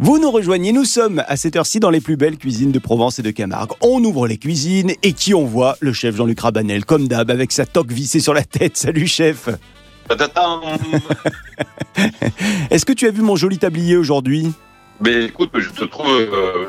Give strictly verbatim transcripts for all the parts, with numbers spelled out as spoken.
Vous nous rejoignez, nous sommes à cette heure-ci dans les plus belles cuisines de Provence et de Camargue. On ouvre les cuisines et qui on voit ? Le chef Jean-Luc Rabanel, comme d'hab, avec sa toque vissée sur la tête. Salut chef. Est-ce que tu as vu mon joli tablier aujourd'hui ? Mais écoute, je te trouve euh,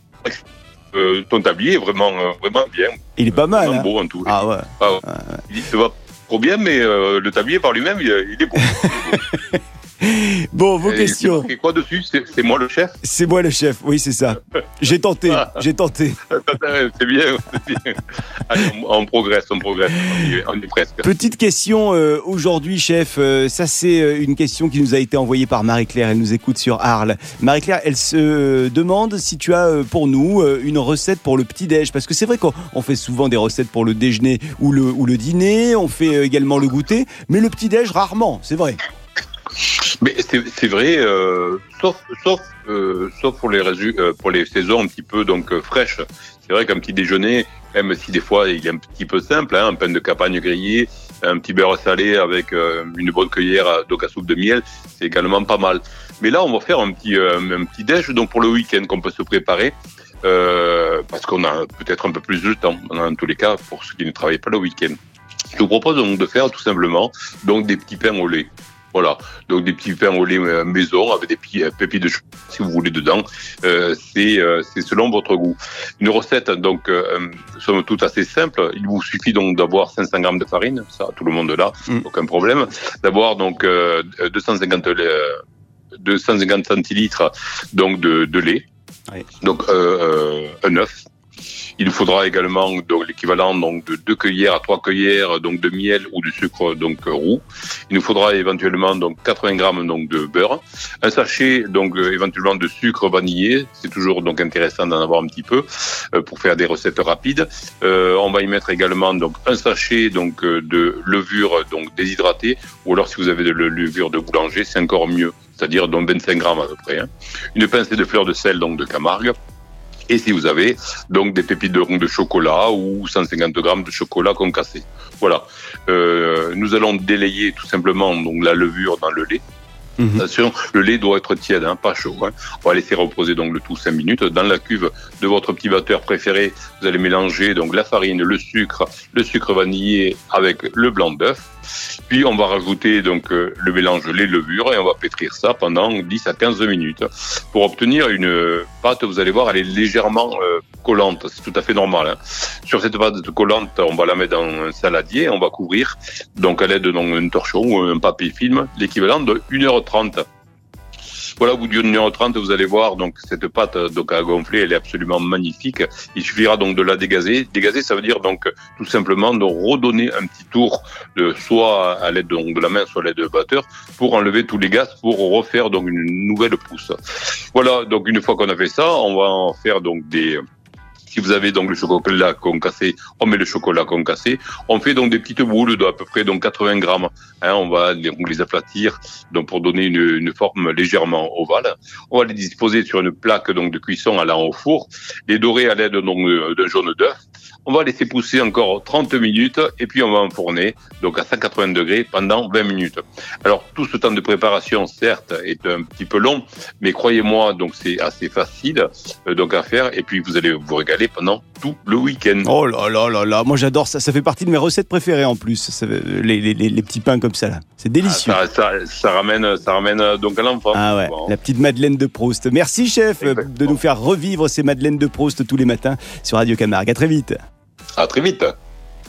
euh, ton tablier est vraiment, euh, vraiment bien. Il est pas mal. Vraiment hein beau en tout. Ah ouais. Ah, ouais. Ah ouais. Il se va trop bien, mais euh, le tablier par lui-même, il, il est beau. Il est beau. Bon, vos Et questions. c'est quoi dessus ? c'est, c'est moi le chef ? C'est moi le chef, oui c'est ça. J'ai tenté, j'ai tenté. C'est bien. C'est bien. Allez, on, on progresse, on progresse. On y est, on y est presque. Petite question euh, aujourd'hui, chef. Euh, ça, c'est euh, une question qui nous a été envoyée par Marie-Claire. Elle nous écoute sur Arles. Marie-Claire, elle se euh, demande si tu as euh, pour nous euh, une recette pour le petit-déj. Parce que c'est vrai qu'on on fait souvent des recettes pour le déjeuner ou le, ou le dîner. On fait euh, également le goûter. Mais le petit-déj, rarement, c'est vrai. Mais c'est, c'est vrai, euh, sauf, sauf, euh, sauf pour les, résu- euh, pour les saisons un petit peu donc euh, fraîches. C'est vrai qu'un petit déjeuner, même si des fois il est un petit peu simple, hein, un pain de campagne grillé, un petit beurre salé avec euh, une bonne cuillère donc à soupe de miel, c'est également pas mal. Mais là, on va faire un petit, euh, un petit déj donc pour le week-end qu'on peut se préparer. Euh, parce qu'on a peut-être un peu plus de temps, dans tous les cas, pour ceux qui ne travaillent pas le week-end. Je vous propose donc de faire tout simplement donc des petits pains au lait. Voilà, donc des petits pains au lait maison avec des petits pépites de chocolat si vous voulez dedans. Euh, c'est, euh, c'est selon votre goût. Une recette donc euh, somme toute assez simple. Il vous suffit donc d'avoir cinq cents grammes de farine, ça tout le monde là, mmh. aucun problème. D'avoir donc euh, deux cent cinquante, deux cent cinquante centilitres donc de, de lait. Oui. Donc euh, euh, un œuf. Il nous faudra également donc l'équivalent donc de deux cuillères à trois cuillères donc de miel ou de sucre donc roux. Il nous faudra éventuellement donc quatre-vingts grammes donc de beurre, un sachet donc euh, éventuellement de sucre vanillé. C'est toujours donc intéressant d'en avoir un petit peu euh, pour faire des recettes rapides. Euh, on va y mettre également donc un sachet donc euh, de levure donc déshydratée ou alors si vous avez de la levure de boulanger c'est encore mieux, c'est-à-dire donc vingt-cinq grammes à peu près. Hein. Une pincée de fleurs de sel donc de Camargue. Et si vous avez donc des pépites de, de chocolat ou cent cinquante grammes de chocolat concassé. Voilà. Euh, nous allons délayer tout simplement donc la levure dans le lait. Mmh. Attention, le lait doit être tiède, hein, pas chaud. Hein. On va laisser reposer donc le tout cinq minutes. Dans la cuve de votre petit batteur préféré, vous allez mélanger donc la farine, le sucre, le sucre vanillé avec le blanc d'œuf. Puis on va rajouter donc euh, le mélange les levures et on va pétrir ça pendant dix à quinze minutes. Pour obtenir une pâte, vous allez voir, elle est légèrement euh, collante. C'est tout à fait normal. Hein. Sur cette pâte collante, on va la mettre dans un saladier. On va couvrir donc à l'aide d'un torchon ou un papier film, l'équivalent de une heure trente. Voilà, au bout d'une heure trente, vous allez voir donc cette pâte donc à gonfler, elle est absolument magnifique. Il suffira donc de la dégazer. Dégazer, ça veut dire donc tout simplement de redonner un petit tour, de, soit à l'aide donc de la main, soit à l'aide de batteur, pour enlever tous les gaz, pour refaire donc une nouvelle pousse. Voilà, donc une fois qu'on a fait ça, on va en faire donc des... Si vous avez donc le chocolat concassé, on met le chocolat concassé. On fait donc des petites boules d'à peu près donc quatre-vingts grammes. Hein, on va les, on les aplatir donc pour donner une, une forme légèrement ovale. On va les disposer sur une plaque donc de cuisson allant au four, les dorer à l'aide donc d'un jaune d'œuf. On va laisser pousser encore trente minutes et puis on va enfourner donc à cent quatre-vingts degrés pendant vingt minutes. Alors tout ce temps de préparation certes est un petit peu long, mais croyez-moi donc c'est assez facile euh, donc à faire et puis vous allez vous régaler pendant tout le week-end. Oh là là là là, moi j'adore ça, ça fait partie de mes recettes préférées en plus, ça, les, les, les, les petits pains comme ça là, c'est délicieux. Ah, ça, ça, ça ramène, ça ramène donc à l'enfant. Ah ouais, bon. La petite Madeleine de Proust. Merci chef Exactement. De nous faire revivre ces Madeleines de Proust tous les matins sur Radio Camargue. À très vite. À très vite.